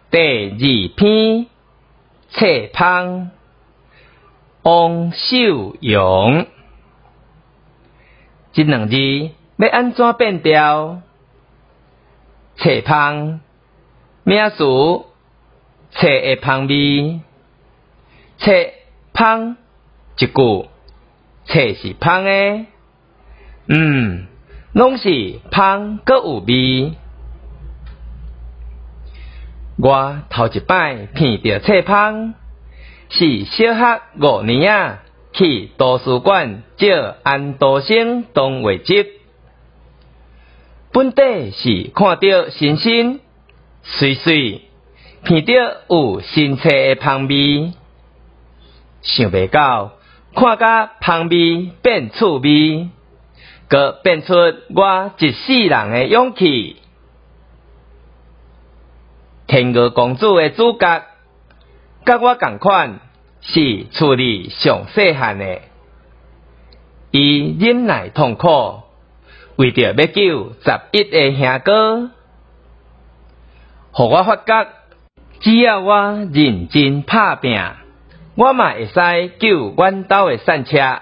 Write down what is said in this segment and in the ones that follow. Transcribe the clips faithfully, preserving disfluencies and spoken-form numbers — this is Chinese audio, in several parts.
第二篇册芳，王守荣。这两字要安怎变调？册芳，名词，册的芳味。册芳一句，册是芳的，嗯，拢是芳阁有味。我头一摆闻到册芳，是小学五年仔去图书馆借安徒生童话集，本底是看到新新水水，闻到有新册的芳味，想袂到看甲芳味变趣味，阁变出我一世人的勇气。天鹅公主的主角，甲我同款，是处理上细汉的。伊忍耐痛苦，为着要救十一个兄哥，互我发觉，只要我认真打拼，我嘛会使救阮兜的散车。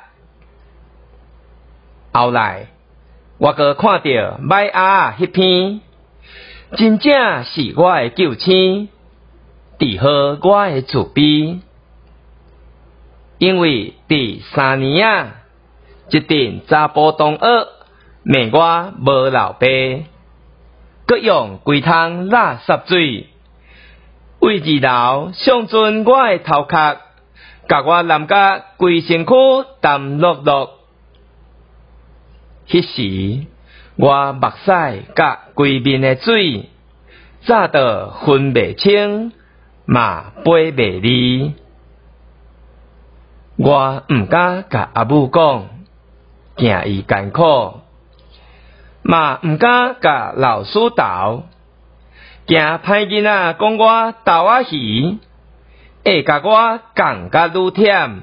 后来，我阁看到麦鸭迄篇。真正是我的救星，治好我的自卑。因为第三年啊，一阵查甫同学骂我无老爸，佮用规桶垃圾水为二楼上准我的头壳，甲我淋甲规身躯澹漉漉。迄时，我目屎甲规面的水，早到分袂清，嘛背袂离。我毋敢甲阿母讲，惊伊艰苦，嘛毋敢甲老师斗，惊歹囡仔讲我斗仔鱼，会甲我讲甲愈忝。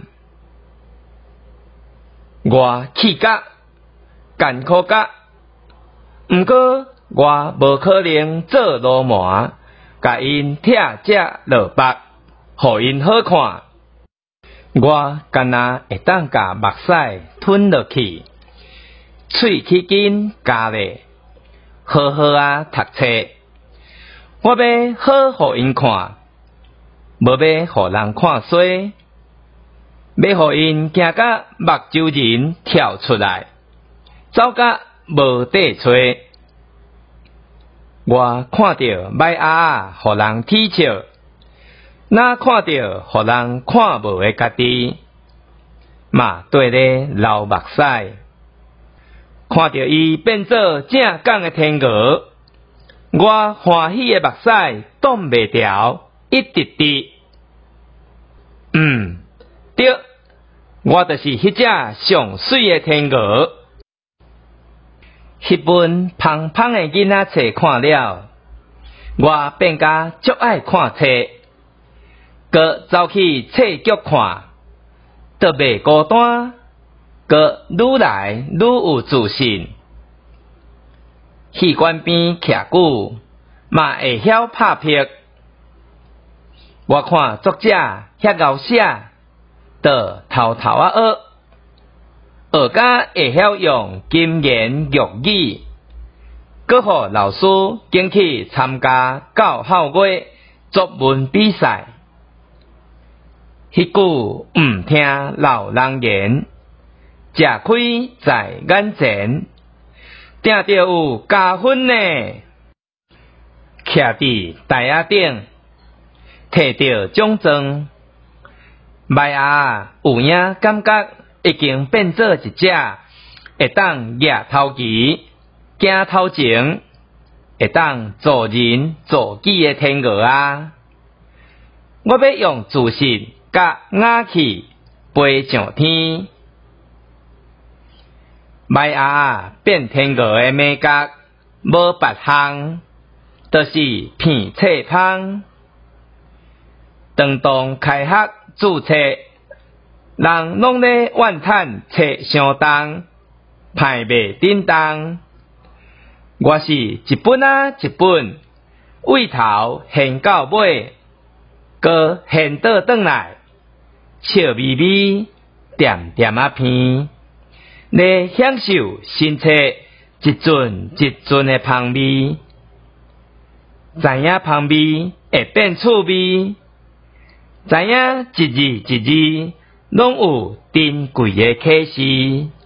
我气甲，艰苦甲。毋过，我无可能做罗麻，甲因拆只落腹，互因好看。我干那会当甲目屎吞落去，喙齿筋加咧，好好啊读册。我要好互因看，无要互人看衰，要互因惊甲目睭仁跳出来，走甲无底找。我看到麦鸭互人踢笑，哪看到互人看无的家己，嘛对咧流目屎。看到伊变做正港的天鹅，我欢喜的目屎挡袂牢，一直直。嗯，对，我就是迄只上水的天鹅。迄本芳芳的囡仔册看了，我变甲足爱看册，佮走去册局看，都袂孤单，佮愈来愈有自信。戏馆边徛久，嘛会晓拍片。我看作者遐敖写，就偷偷啊学。学甲会晓用金言玉语，阁互老师经去参加教校月作文比赛。迄句毋听老人言，吃亏在眼前，定着有加分呢。徛伫台仔顶，摕着奖状，麦鸭有影感觉。已经变做一只会当举头旗、行头前、会当做人做己的天鹅啊！我要用自信甲雅气飞上天。麦鸭变天鹅的美角无别项，就是片册芳。当当开学注册。人拢咧怨叹册伤重，歹袂叮当。我是一本啊一本， 位头现到尾，搁现倒转来，笑眯眯，点点啊鼻，来享受新车一阵一阵的香味。知影香味会变趣味，知影一字一字拢有珍贵的启示。